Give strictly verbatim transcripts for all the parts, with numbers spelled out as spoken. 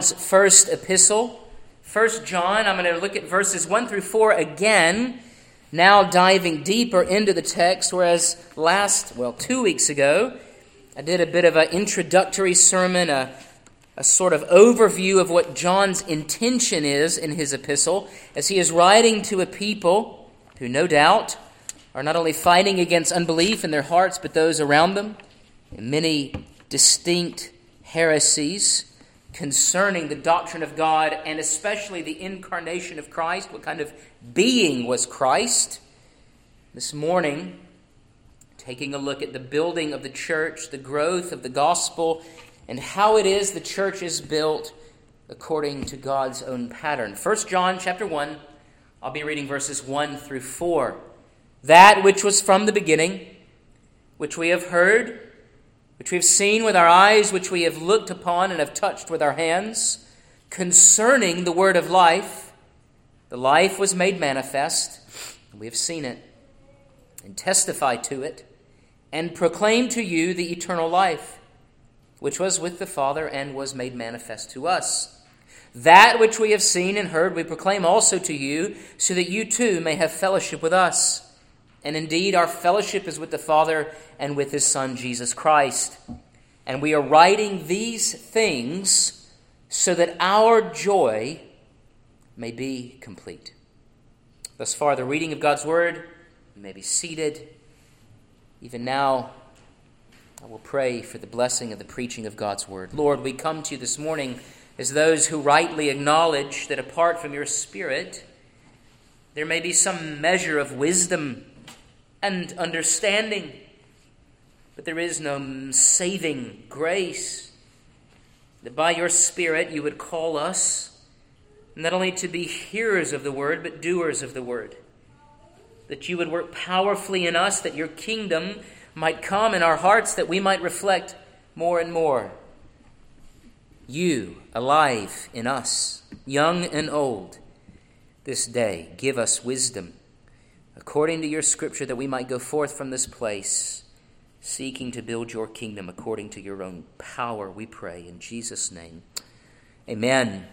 First epistle, First John. I'm going to look at verses one through four again, now diving deeper into the text, whereas last, well, two weeks ago, I did a bit of an introductory sermon, a, a sort of overview of what John's intention is in his epistle, as he is writing to a people who no doubt are not only fighting against unbelief in their hearts, but those around them, in many distinct heresies concerning the doctrine of God, and especially the incarnation of Christ. What kind of being was Christ? This morning, taking a look at the building of the church, the growth of the gospel, and how it is the church is built according to God's own pattern. First John chapter one, I'll be reading verses one through four. That which was from the beginning, which we have heard, which we have seen with our eyes, which we have looked upon and have touched with our hands, concerning the word of life. The life was made manifest, and we have seen it, and testified to it, and proclaimed to you the eternal life, which was with the Father and was made manifest to us. That which we have seen and heard we proclaim also to you, so that you too may have fellowship with us. And indeed, our fellowship is with the Father and with His Son, Jesus Christ. And we are writing these things so that our joy may be complete. Thus far, the reading of God's Word. You may be seated. Even now, I will pray for the blessing of the preaching of God's Word. Lord, we come to you this morning as those who rightly acknowledge that apart from your Spirit, there may be some measure of wisdom and understanding, but there is no saving grace. That by your Spirit you would call us not only to be hearers of the word, but doers of the word. That you would work powerfully in us, that your kingdom might come in our hearts, that we might reflect more and more you alive in us, young and old. This day, give us wisdom according to your scripture, that we might go forth from this place, seeking to build your kingdom according to your own power, we pray in Jesus' name. Amen.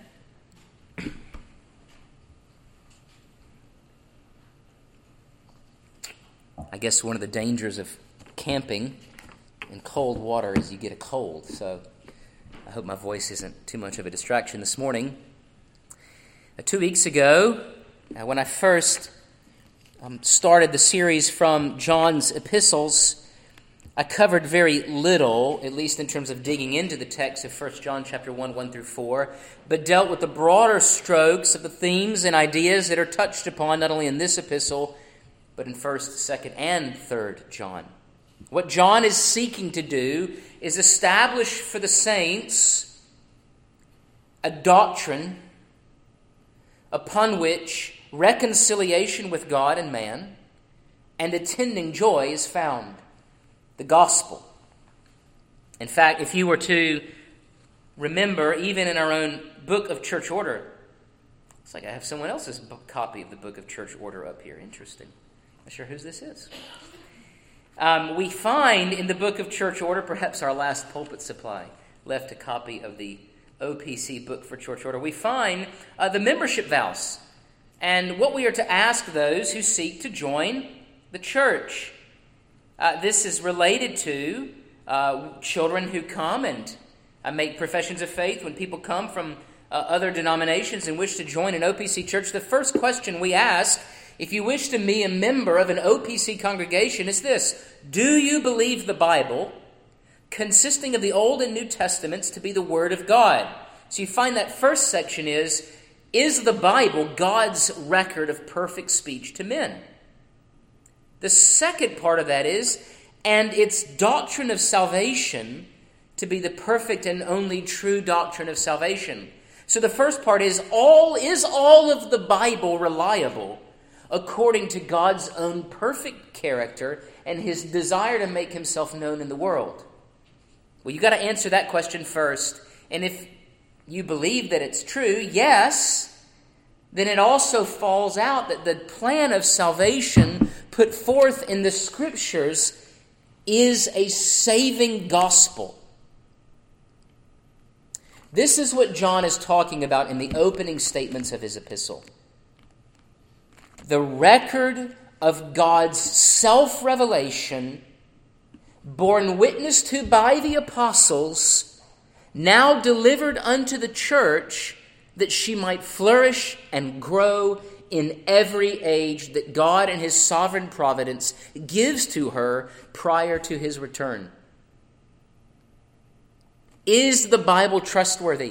I guess one of the dangers of camping in cold water is you get a cold, so I hope my voice isn't too much of a distraction this morning. Uh, two weeks ago, uh, when I first Um, started the series from John's epistles, I covered very little, at least in terms of digging into the text of First John chapter one, one through four, but dealt with the broader strokes of the themes and ideas that are touched upon not only in this epistle, but in First, Second, and Third John. What John is seeking to do is establish for the saints a doctrine upon which reconciliation with God and man and attending joy is found. The gospel. In fact, if you were to remember, even in our own book of church order, it's like I have someone else's book, copy of the book of church order up here. Interesting. Not sure whose this is. Um, we find in the book of church order, perhaps our last pulpit supply left a copy of the O P C book for church order. We find uh, the membership vows and what we are to ask those who seek to join the church. Uh, this is related to uh, children who come and uh, make professions of faith. When people come from uh, other denominations and wish to join an O P C church, the first question we ask, if you wish to be a member of an O P C congregation, is this: do you believe the Bible, consisting of the Old and New Testaments, to be the Word of God? So you find that first section is, Is the Bible God's record of perfect speech to men? The second part of that is, and its doctrine of salvation to be the perfect and only true doctrine of salvation. So the first part is, all is all of the Bible reliable according to God's own perfect character and his desire to make himself known in the world? Well, you've got to answer that question first. And if you believe that it's true, yes, then it also falls out that the plan of salvation put forth in the Scriptures is a saving gospel. This is what John is talking about in the opening statements of his epistle. The record of God's self-revelation, borne witness to by the apostles, now delivered unto the church, that she might flourish and grow in every age that God in his sovereign providence gives to her prior to his return. Is the Bible trustworthy?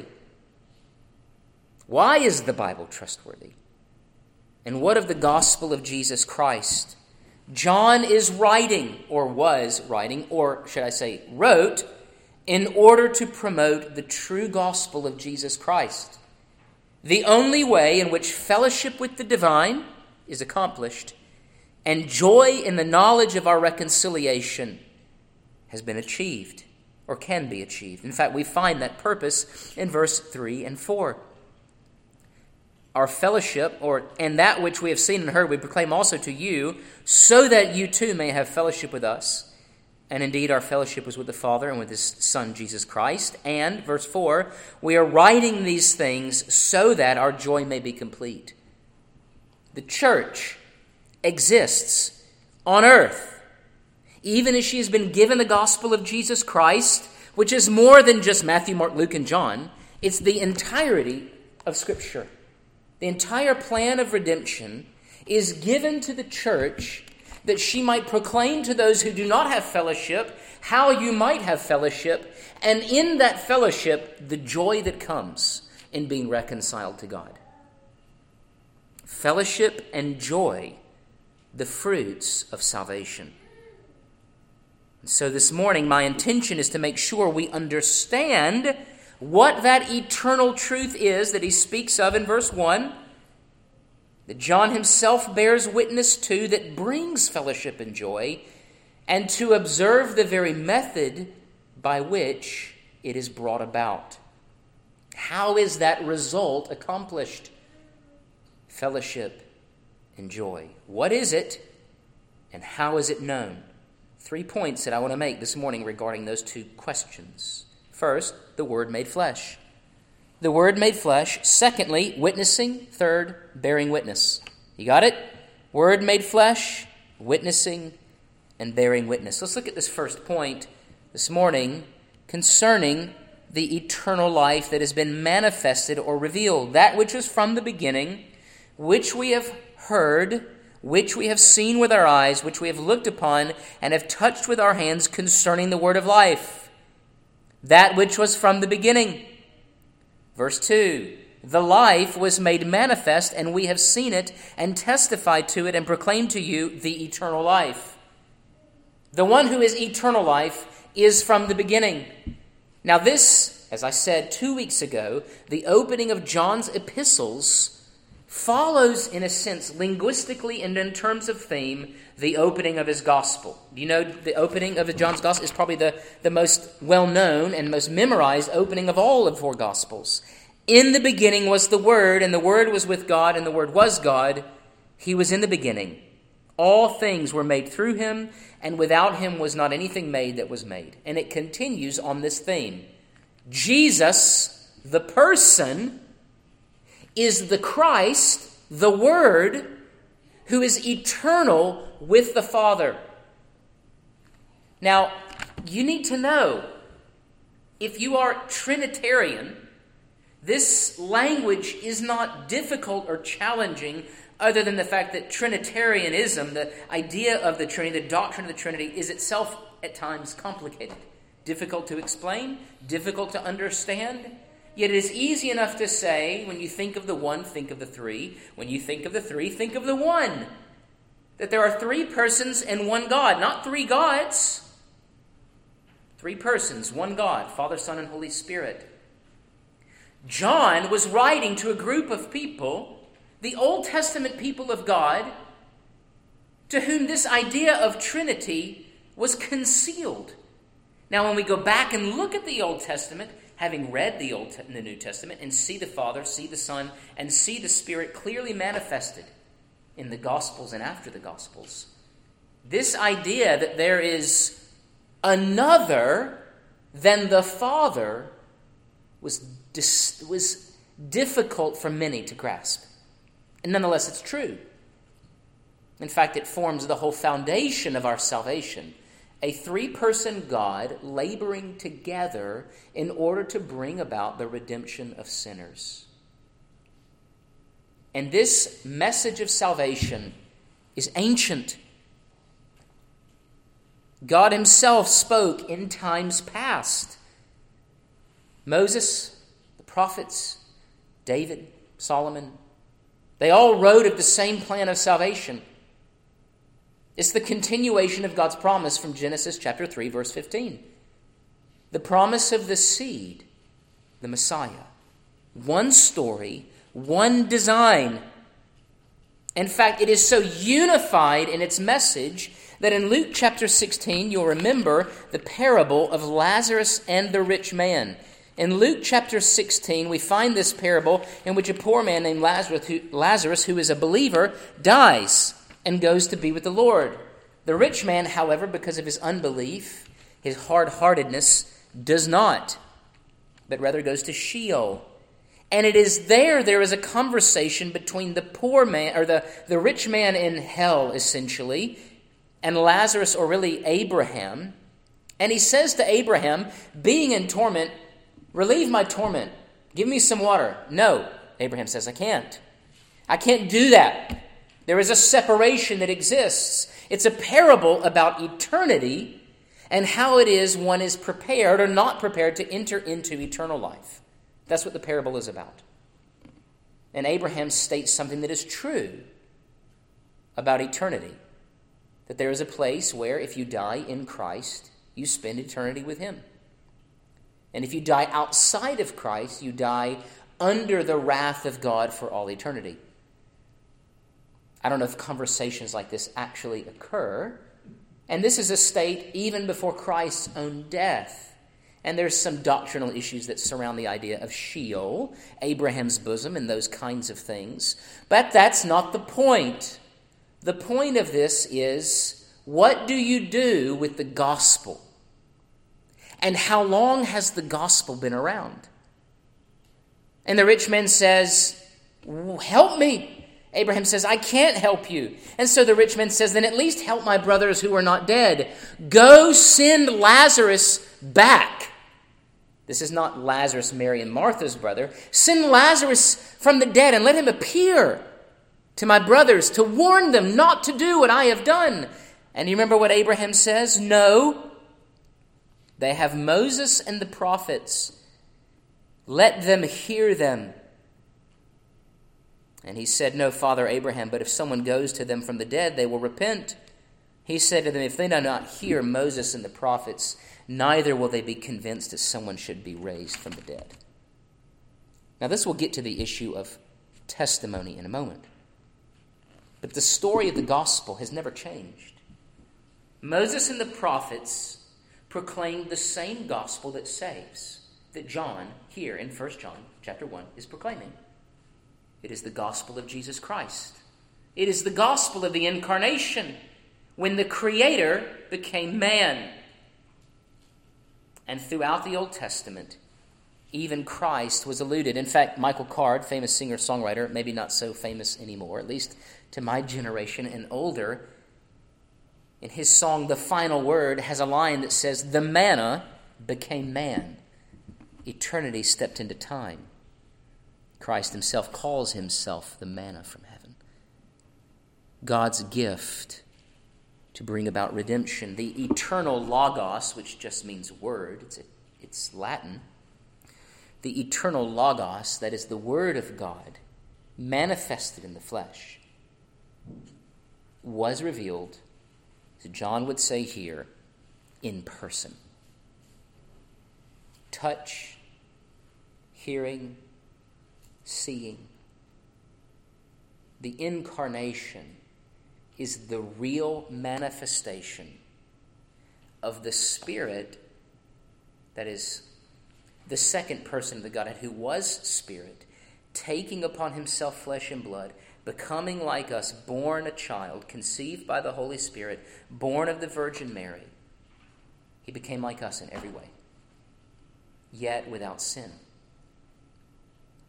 Why is the Bible trustworthy? And what of the gospel of Jesus Christ? John is writing, or was writing, or should I say wrote, in order to promote the true gospel of Jesus Christ. The only way in which fellowship with the divine is accomplished and joy in the knowledge of our reconciliation has been achieved, or can be achieved. In fact, we find that purpose in verse three and four. Our fellowship, or and that which we have seen and heard, we proclaim also to you, so that you too may have fellowship with us. And indeed, our fellowship was with the Father and with his Son, Jesus Christ. And, verse four, we are writing these things so that our joy may be complete. The church exists on earth, even as she has been given the gospel of Jesus Christ, which is more than just Matthew, Mark, Luke, and John. It's the entirety of Scripture. The entire plan of redemption is given to the church that she might proclaim to those who do not have fellowship how you might have fellowship, and in that fellowship, the joy that comes in being reconciled to God. Fellowship and joy, the fruits of salvation. So this morning, my intention is to make sure we understand what that eternal truth is that he speaks of in verse one, that John himself bears witness to, that brings fellowship and joy, and to observe the very method by which it is brought about. How is that result accomplished? Fellowship and joy. What is it, and how is it known? Three points that I want to make this morning regarding those two questions. First, the Word made flesh. The Word made flesh. Secondly, witnessing. Third, bearing witness. You got it? Word made flesh, witnessing, and bearing witness. Let's look at this first point this morning concerning the eternal life that has been manifested or revealed. That which was from the beginning, which we have heard, which we have seen with our eyes, which we have looked upon, and have touched with our hands concerning the word of life. That which was from the beginning. Verse two, the life was made manifest, and we have seen it, and testified to it, and proclaimed to you the eternal life. The one who is eternal life is from the beginning. Now this, as I said two weeks ago, the opening of John's epistles follows, in a sense, linguistically and in terms of theme, the opening of his gospel. You know, the opening of John's gospel is probably the, the most well-known and most memorized opening of all of four gospels. In the beginning was the Word, and the Word was with God, and the Word was God. He was in the beginning. All things were made through him, and without him was not anything made that was made. And it continues on this theme. Jesus, the person, is the Christ, the Word, who is eternal with the Father. Now, you need to know, if you are Trinitarian, this language is not difficult or challenging, other than the fact that Trinitarianism, the idea of the Trinity, the doctrine of the Trinity, is itself at times complicated. Difficult to explain, difficult to understand. Yet it is easy enough to say, when you think of the one, think of the three. When you think of the three, think of the one. That there are three persons and one God, not three gods. Three persons, one God, Father, Son, and Holy Spirit. John was writing to a group of people, the Old Testament people of God, to whom this idea of Trinity was concealed. Now, when we go back and look at the Old Testament, having read the Old the New Testament, and see the Father, see the Son, and see the Spirit clearly manifested in the Gospels and after the Gospels, this idea that there is another than the Father was dis- was difficult for many to grasp. And nonetheless, it's true. In fact, it forms the whole foundation of our salvation. A three-person God laboring together in order to bring about the redemption of sinners. And this message of salvation is ancient. God himself spoke in times past. Moses, the prophets, David, Solomon, they all wrote of the same plan of salvation. It's the continuation of God's promise from Genesis chapter three, verse fifteen. The promise of the seed, the Messiah. One story, one design. In fact, it is so unified in its message that in Luke chapter sixteen, you'll remember the parable of Lazarus and the rich man. In Luke chapter sixteen, we find this parable in which a poor man named Lazarus who, Lazarus, who is a believer, dies and goes to be with the Lord. The rich man, however, because of his unbelief, his hard-heartedness, does not, but rather goes to Sheol. And it is there, there is a conversation between the poor man, or the, the rich man in hell, essentially, and Lazarus, or really Abraham. And he says to Abraham, being in torment, relieve my torment. Give me some water. No, Abraham says, I can't. I can't do that. There is a separation that exists. It's a parable about eternity and how it is one is prepared or not prepared to enter into eternal life. That's what the parable is about. And Abraham states something that is true about eternity. That there is a place where if you die in Christ, you spend eternity with him. And if you die outside of Christ, you die under the wrath of God for all eternity. I don't know if conversations like this actually occur. And this is a state even before Christ's own death. And there's some doctrinal issues that surround the idea of Sheol, Abraham's bosom, and those kinds of things. But that's not the point. The point of this is, what do you do with the gospel? And how long has the gospel been around? And the rich man says, help me. Abraham says, I can't help you. And so the rich man says, then at least help my brothers who are not dead. Go send Lazarus back. This is not Lazarus, Mary and Martha's brother. Send Lazarus from the dead and let him appear to my brothers to warn them not to do what I have done. And you remember what Abraham says? No. They have Moses and the prophets. Let them hear them. And he said, no, Father Abraham, but if someone goes to them from the dead, they will repent. He said to them, if they do not hear Moses and the prophets, neither will they be convinced that someone should be raised from the dead. Now, this will get to the issue of testimony in a moment. But the story of the gospel has never changed. Moses and the prophets proclaimed the same gospel that saves, that John, here in First John chapter one, is proclaiming. It is the gospel of Jesus Christ. It is the gospel of the incarnation, when the Creator became man. And throughout the Old Testament, even Christ was alluded. In fact, Michael Card, famous singer-songwriter, maybe not so famous anymore, at least to my generation and older, in his song, The Final Word, has a line that says, the manna became man. Eternity stepped into time. Christ himself calls himself the manna from heaven. God's gift to bring about redemption. The eternal logos, which just means word, it's, a, it's Latin. The eternal logos, that is the word of God, manifested in the flesh, was revealed, as John would say here, in person. Touch, hearing, seeing. The incarnation is the real manifestation of the Spirit that is the second person of the Godhead, who was Spirit, taking upon himself flesh and blood, becoming like us, born a child, conceived by the Holy Spirit, born of the Virgin Mary. He became like us in every way, yet without sin.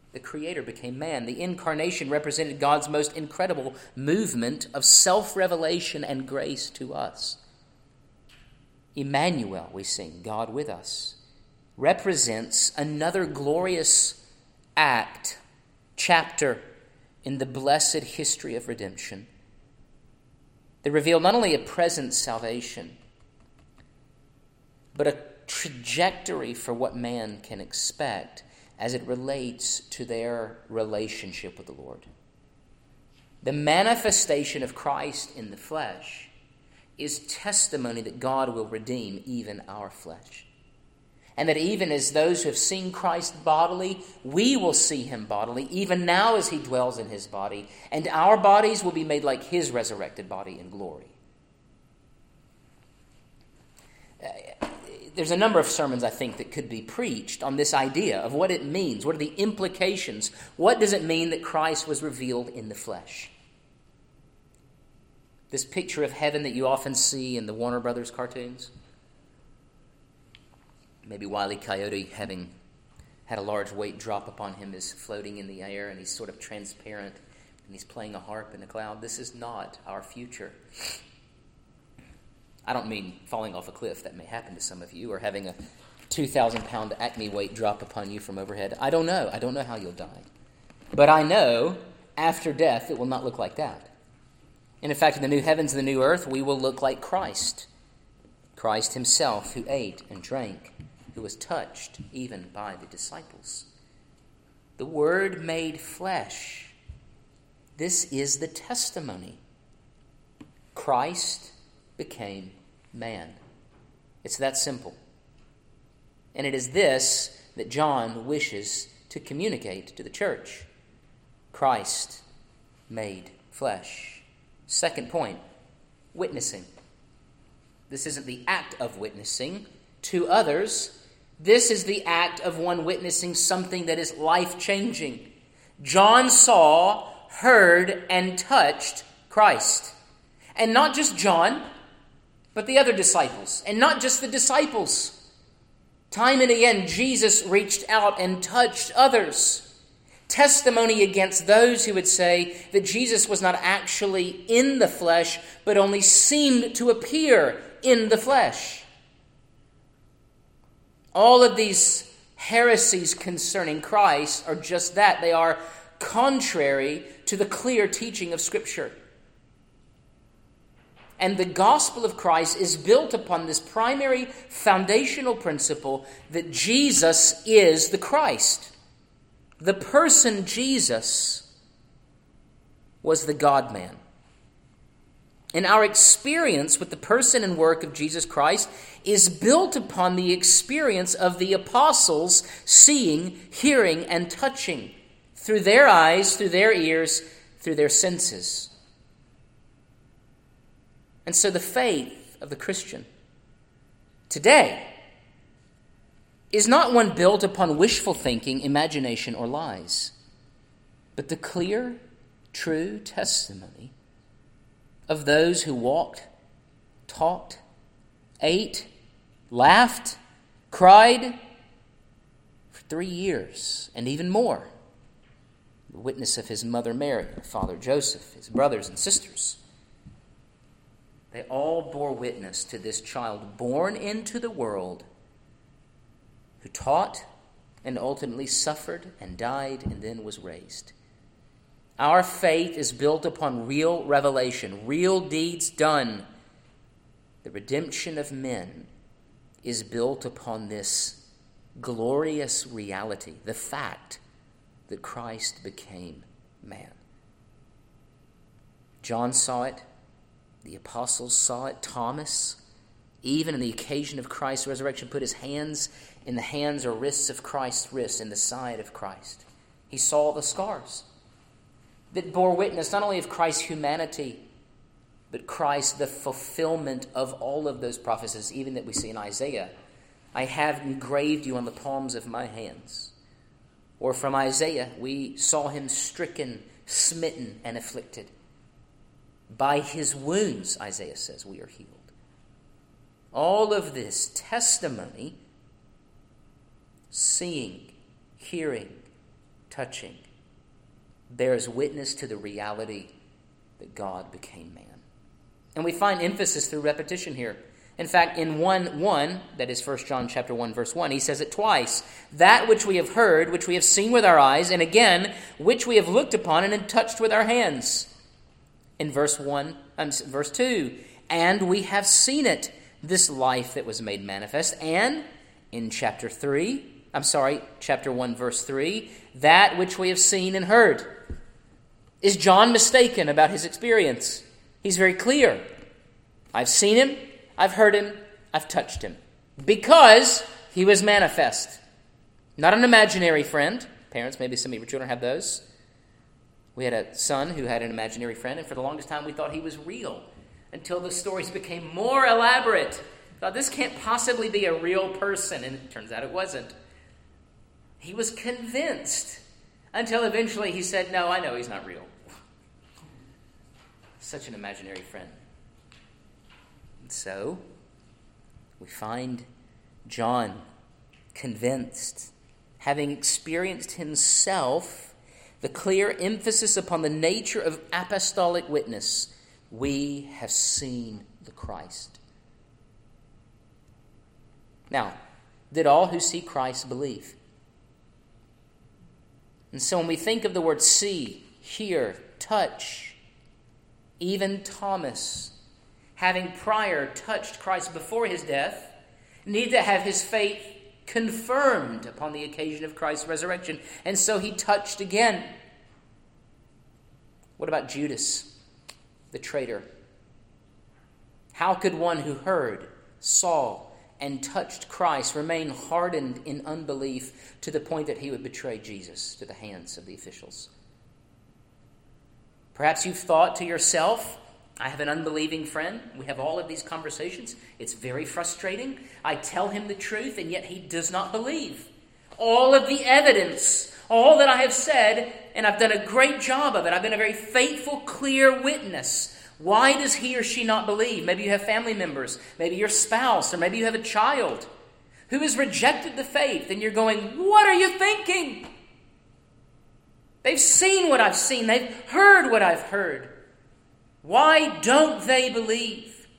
The Creator became man. The incarnation represented God's most incredible movement of self-revelation and grace to us. Emmanuel, we sing, God with us, represents another glorious act, chapter in the blessed history of redemption. They reveal not only a present salvation, but a trajectory for what man can expect as it relates to their relationship with the Lord. The manifestation of Christ in the flesh is testimony that God will redeem even our flesh. And that even as those who have seen Christ bodily, we will see him bodily, even now as he dwells in his body, and our bodies will be made like his resurrected body in glory. There's a number of sermons, I think, that could be preached on this idea of what it means. What are the implications? What does it mean that Christ was revealed in the flesh? This picture of heaven that you often see in the Warner Brothers cartoons. Maybe Wile E. Coyote, having had a large weight drop upon him, is floating in the air and he's sort of transparent and he's playing a harp in the cloud. This is not our future. I don't mean falling off a cliff. That may happen to some of you, or having a two thousand pound Acme weight drop upon you from overhead. I don't know. I don't know how you'll die. But I know after death it will not look like that. And in fact, in the new heavens and the new earth, we will look like Christ. Christ himself, who ate and drank, who was touched even by the disciples. The Word made flesh. This is the testimony. Christ became man. It's that simple. And it is this that John wishes to communicate to the church. Christ made flesh. Second point, witnessing. This isn't the act of witnessing to others. This is the act of one witnessing something that is life-changing. John saw, heard, and touched Christ. And not just John, but the other disciples. And not just the disciples. Time and again, Jesus reached out and touched others. Testimony against those who would say that Jesus was not actually in the flesh, but only seemed to appear in the flesh. All of these heresies concerning Christ are just that. They are contrary to the clear teaching of Scripture. And the gospel of Christ is built upon this primary foundational principle that Jesus is the Christ. The person Jesus was the God-man. And our experience with the person and work of Jesus Christ is built upon the experience of the apostles seeing, hearing, and touching through their eyes, through their ears, through their senses. And so the faith of the Christian today is not one built upon wishful thinking, imagination, or lies, but the clear, true testimony of those who walked, talked, ate, laughed, cried for three years and even more. The witness of his mother Mary, her father Joseph, his brothers and sisters. They all bore witness to this child born into the world who taught and ultimately suffered and died and then was raised. Our faith is built upon real revelation, real deeds done. The redemption of men is built upon this glorious reality, the fact that Christ became man. John saw it. The apostles saw it. Thomas, even in the occasion of Christ's resurrection, put his hands in the hands or wrists of Christ's wrists, in the side of Christ. He saw the scars that bore witness not only of Christ's humanity, but Christ, the fulfillment of all of those prophecies, even that we see in Isaiah. I have engraved you on the palms of my hands. Or from Isaiah, we saw him stricken, smitten, and afflicted. By his wounds, Isaiah says, we are healed. All of this testimony, seeing, hearing, touching, bears witness to the reality that God became man. And we find emphasis through repetition here. In fact, in one one, that is First John chapter one, verse one, he says it twice. That which we have heard, which we have seen with our eyes, and again, which we have looked upon and had touched with our hands. In verse one, um, verse two, and we have seen it, this life that was made manifest. And in chapter three, I'm sorry, chapter one, verse three, that which we have seen and heard. Is John mistaken about his experience? He's very clear. I've seen him, I've heard him, I've touched him. Because he was manifest. Not an imaginary friend. Parents, maybe some of your children have those. We had a son who had an imaginary friend, and for the longest time we thought he was real. Until the stories became more elaborate. Thought this can't possibly be a real person, and it turns out it wasn't. He was convinced until eventually he said, no, I know he's not real. Such an imaginary friend. And so, we find John convinced, having experienced himself the clear emphasis upon the nature of apostolic witness. We have seen the Christ. Now, did all who see Christ believe? And so when we think of the word see, hear, touch, even Thomas, having prior touched Christ before his death, needed to have his faith confirmed upon the occasion of Christ's resurrection. And so he touched again. What about Judas, the traitor? How could one who heard, saw, and touched Christ remain hardened in unbelief to the point that he would betray Jesus to the hands of the officials? Perhaps you've thought to yourself, I have an unbelieving friend. We have all of these conversations. It's very frustrating. I tell him the truth, and yet he does not believe. All of the evidence, all that I have said, and I've done a great job of it. I've been a very faithful, clear witness. Why does he or she not believe? Maybe you have family members, maybe your spouse, or maybe you have a child who has rejected the faith, and you're going, what are you thinking? They've seen what I've seen. They've heard what I've heard. Why don't they believe?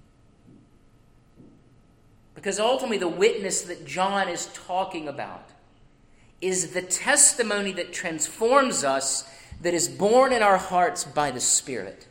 Because ultimately the witness that John is talking about is the testimony that transforms us, that is born in our hearts by the Spirit.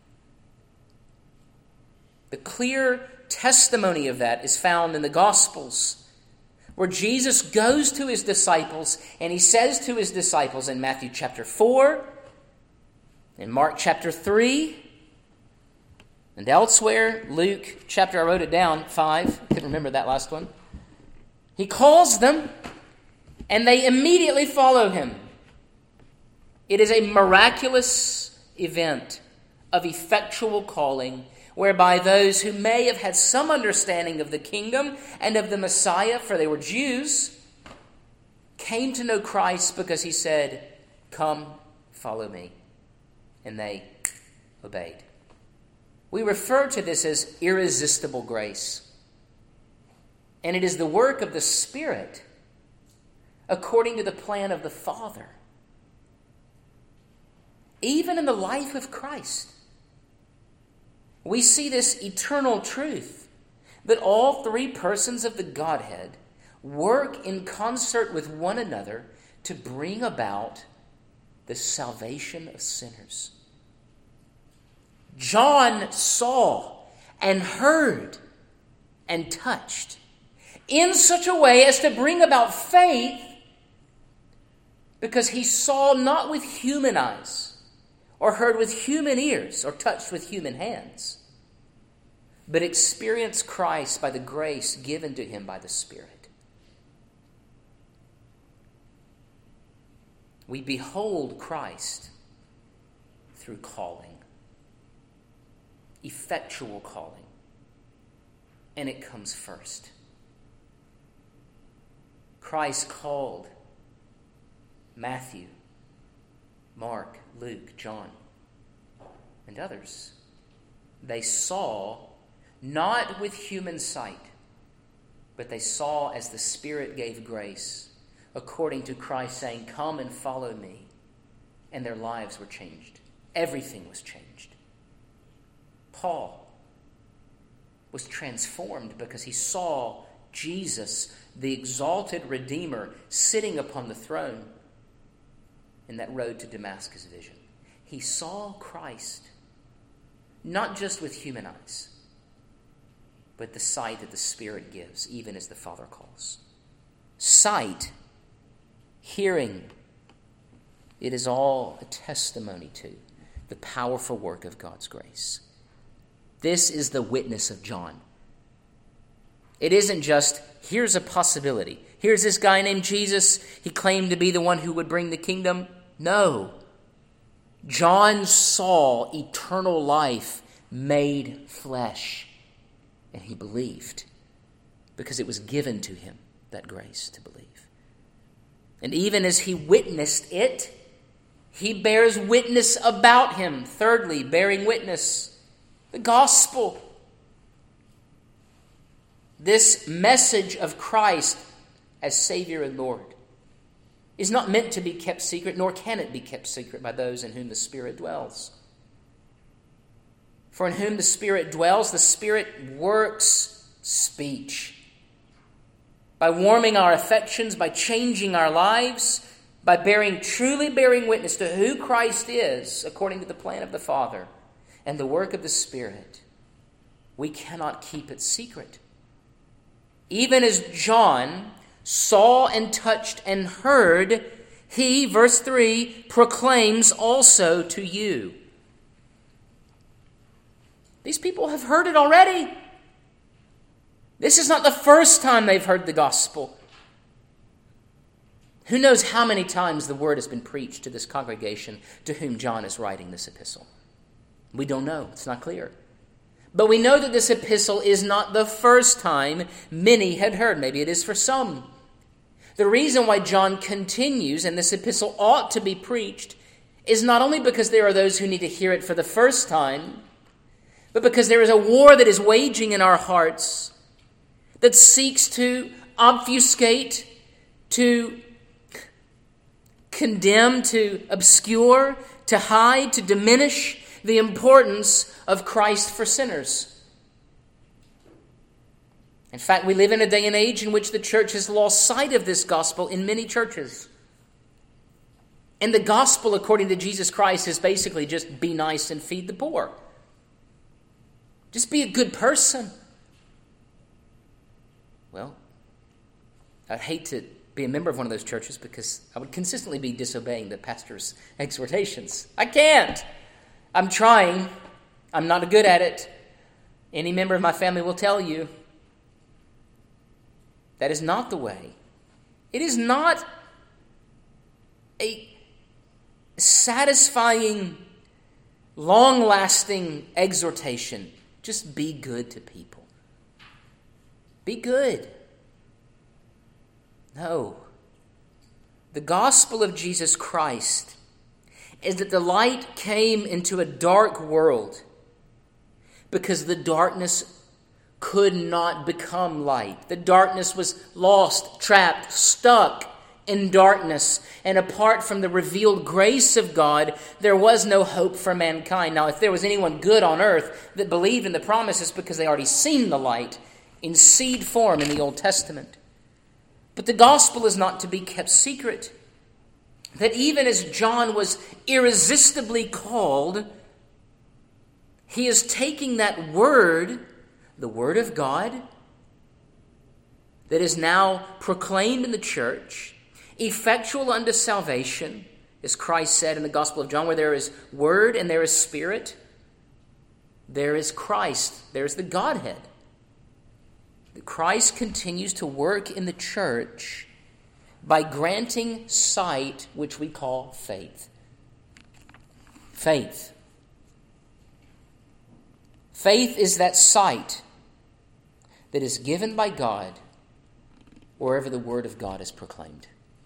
The clear testimony of that is found in the Gospels, where Jesus goes to his disciples and he says to his disciples in Matthew chapter four, in Mark chapter three, and elsewhere, Luke chapter, I wrote it down, five, I couldn't remember that last one. He calls them and they immediately follow him. It is a miraculous event of effectual calling, whereby those who may have had some understanding of the kingdom and of the Messiah, for they were Jews, came to know Christ because he said, come, follow me. And they obeyed. We refer to this as irresistible grace. And it is the work of the Spirit according to the plan of the Father. Even in the life of Christ, we see this eternal truth that all three persons of the Godhead work in concert with one another to bring about the salvation of sinners. John saw and heard and touched in such a way as to bring about faith, because he saw not with human eyes, or heard with human ears, or touched with human hands, but experienced Christ by the grace given to him by the Spirit. We behold Christ through calling, effectual calling, and it comes first. Christ called Matthew, Mark, Luke, John, and others. They saw not with human sight, but they saw as the Spirit gave grace, according to Christ, saying, "Come and follow me." And their lives were changed. Everything was changed. Paul was transformed because he saw Jesus, the exalted Redeemer, sitting upon the throne in that road to Damascus vision. He saw Christ, not just with human eyes, but the sight that the Spirit gives, even as the Father calls. Sight, hearing, it is all a testimony to the powerful work of God's grace. This is the witness of John. It isn't just, here's a possibility. Here's this guy named Jesus. He claimed to be the one who would bring the kingdom. No. John saw eternal life made flesh. And he believed because it was given to him, that grace to believe. And even as he witnessed it, he bears witness about him. Thirdly, bearing witness, the gospel. This message of Christ as Savior and Lord is not meant to be kept secret, nor can it be kept secret by those in whom the Spirit dwells. For in whom the Spirit dwells, the Spirit works speech. By warming our affections, by changing our lives, by bearing, truly bearing witness to who Christ is, according to the plan of the Father and the work of the Spirit, we cannot keep it secret. Even as John saw and touched and heard, he, verse three, proclaims also to you. These people have heard it already. This is not the first time they've heard the gospel. Who knows how many times the word has been preached to this congregation to whom John is writing this epistle? We don't know. It's not clear. But we know that this epistle is not the first time many had heard. Maybe it is for some. The reason why John continues, and this epistle ought to be preached, is not only because there are those who need to hear it for the first time, but because there is a war that is waging in our hearts that seeks to obfuscate, to condemn, to obscure, to hide, to diminish the importance of Christ for sinners. In fact, we live in a day and age in which the church has lost sight of this gospel in many churches. And the gospel, according to Jesus Christ, is basically just be nice and feed the poor. Just be a good person. Well, I'd hate to be a member of one of those churches because I would consistently be disobeying the pastor's exhortations. I can't. I'm trying. I'm not good at it. Any member of my family will tell you that is not the way. It is not a satisfying, long-lasting exhortation. Just be good to people. Be good. No. The gospel of Jesus Christ is that the light came into a dark world because the darkness could not become light. The darkness was lost, trapped, stuck in darkness. And apart from the revealed grace of God, there was no hope for mankind. Now, if there was anyone good on earth that believed in the promises because they already seen the light in seed form in the Old Testament. But the gospel is not to be kept secret. That even as John was irresistibly called, he is taking that word, the word of God, that is now proclaimed in the church, effectual unto salvation, as Christ said in the Gospel of John, where there is word and there is spirit, there is Christ, there is the Godhead. Christ continues to work in the church by granting sight, which we call faith. Faith. Faith is that sight that is given by God wherever the word of God is proclaimed.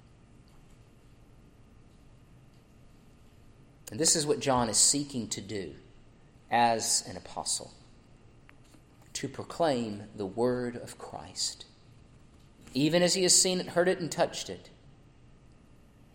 And this is what John is seeking to do as an apostle. To proclaim the word of Christ. Even as he has seen it, heard it, and touched it.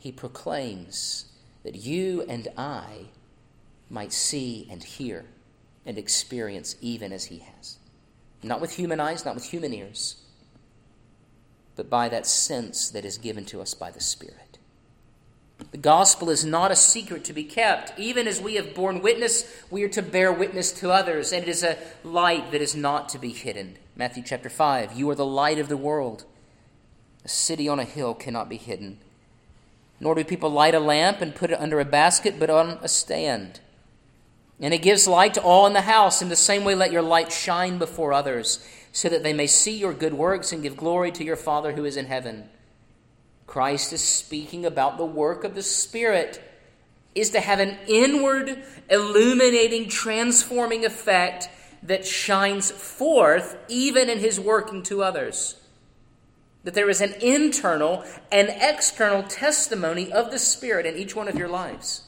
he proclaims that you and I might see and hear and experience even as he has. Not with human eyes, not with human ears, but by that sense that is given to us by the Spirit. The gospel is not a secret to be kept. Even as we have borne witness, we are to bear witness to others, and it is a light that is not to be hidden. Matthew chapter five, you are the light of the world. A city on a hill cannot be hidden. Nor do people light a lamp and put it under a basket, but on a stand. And it gives light to all in the house. In the same way, let your light shine before others, so that they may see your good works and give glory to your Father who is in heaven. Christ is speaking about the work of the Spirit is to have an inward, illuminating, transforming effect that shines forth even in his working to others. That there is an internal and external testimony of the Spirit in each one of your lives.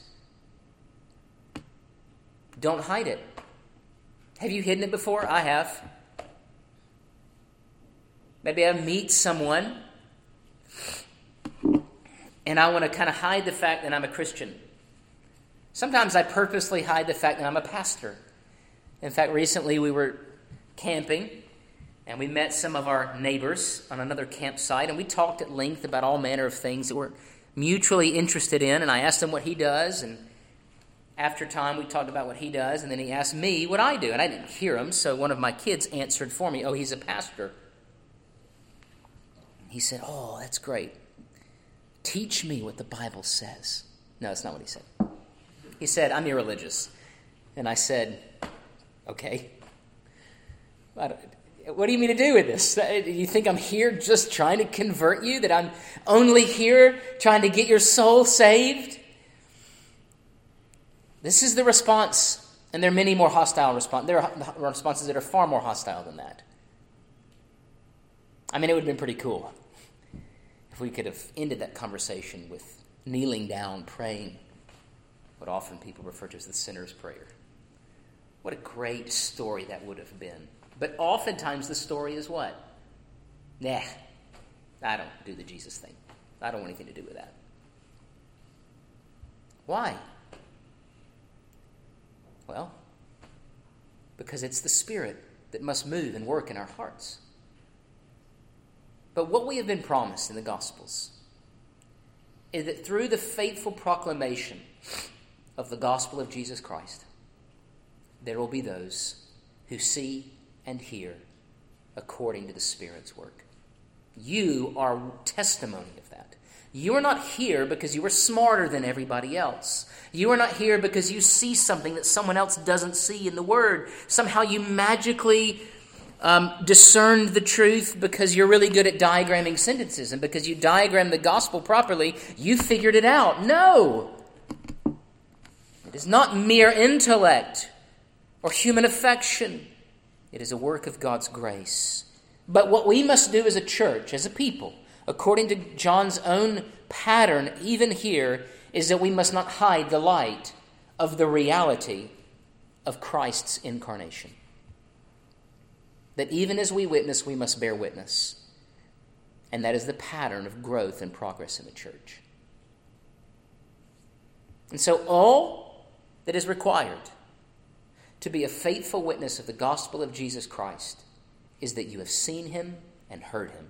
Don't hide it. Have you hidden it before? I have. Maybe I meet someone and I want to kind of hide the fact that I'm a Christian. Sometimes I purposely hide the fact that I'm a pastor. In fact, recently we were camping and we met some of our neighbors on another campsite, and we talked at length about all manner of things that we're mutually interested in, and I asked him what he does, and after time we talked about what he does, and then he asked me what I do, and I didn't hear him, so one of my kids answered for me, oh, he's a pastor. He said, oh, that's great. Teach me what the Bible says. No, that's not what he said. He said, I'm irreligious. And I said, okay. I don't, what do you mean to do with this? Do you think I'm here just trying to convert you? That I'm only here trying to get your soul saved? This is the response, and there are many more hostile responses. There are responses that are far more hostile than that. I mean, it would have been pretty cool if we could have ended that conversation with kneeling down, praying, what often people refer to as the sinner's prayer. What a great story that would have been. But oftentimes the story is what? Nah, I don't do the Jesus thing. I don't want anything to do with that. Why? Well, because it's the Spirit that must move and work in our hearts. But what we have been promised in the Gospels is that through the faithful proclamation of the gospel of Jesus Christ, there will be those who see and hear according to the Spirit's work. You are testimony of that. You are not here because you are smarter than everybody else. You are not here because you see something that someone else doesn't see in the Word. Somehow you magically um, discerned the truth because you're really good at diagramming sentences, and because you diagram the gospel properly, you figured it out. No! It is not mere intellect or human affection. It is a work of God's grace. But what we must do as a church, as a people, according to John's own pattern, even here, is that we must not hide the light of the reality of Christ's incarnation. That even as we witness, we must bear witness. And that is the pattern of growth and progress in the church. And so all that is required to be a faithful witness of the gospel of Jesus Christ is that you have seen him and heard him.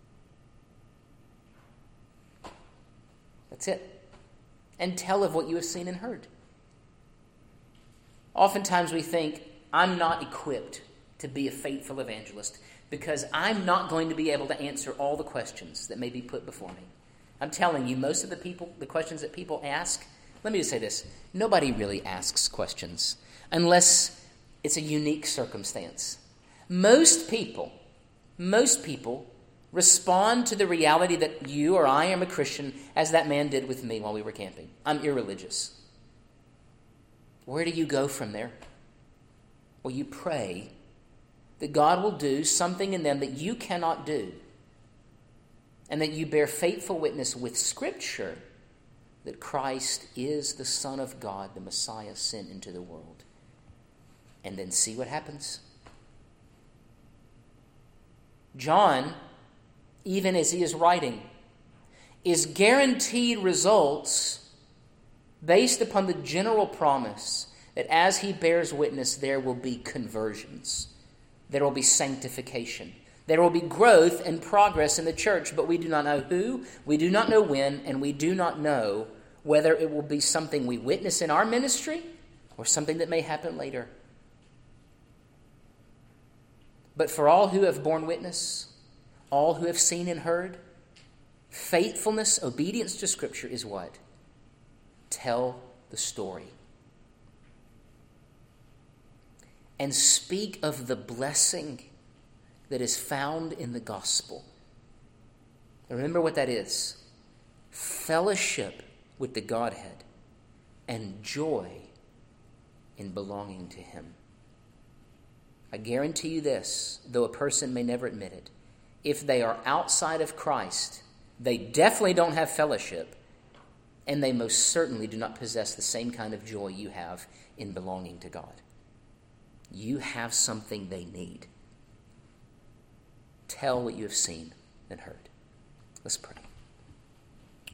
That's it. And tell of what you have seen and heard. Oftentimes we think, I'm not equipped to be a faithful evangelist because I'm not going to be able to answer all the questions that may be put before me. I'm telling you, most of the people, the questions that people ask, let me just say this, nobody really asks questions unless it's a unique circumstance. Most people, most people respond to the reality that you or I am a Christian as that man did with me while we were camping. I'm irreligious. Where do you go from there? Well, you pray that God will do something in them that you cannot do, and that you bear faithful witness with Scripture that Christ is the Son of God, the Messiah sent into the world. And then see what happens. John, even as he is writing, is guaranteed results based upon the general promise that as he bears witness, there will be conversions. There will be sanctification. There will be growth and progress in the church, but we do not know who, we do not know when, and we do not know whether it will be something we witness in our ministry or something that may happen later. But for all who have borne witness, all who have seen and heard, faithfulness, obedience to Scripture is what? Tell the story. And speak of the blessing that is found in the gospel. Remember what that is. Fellowship with the Godhead and joy in belonging to Him. I guarantee you this, though a person may never admit it, if they are outside of Christ, they definitely don't have fellowship, and they most certainly do not possess the same kind of joy you have in belonging to God. You have something they need. Tell what you have seen and heard. Let's pray.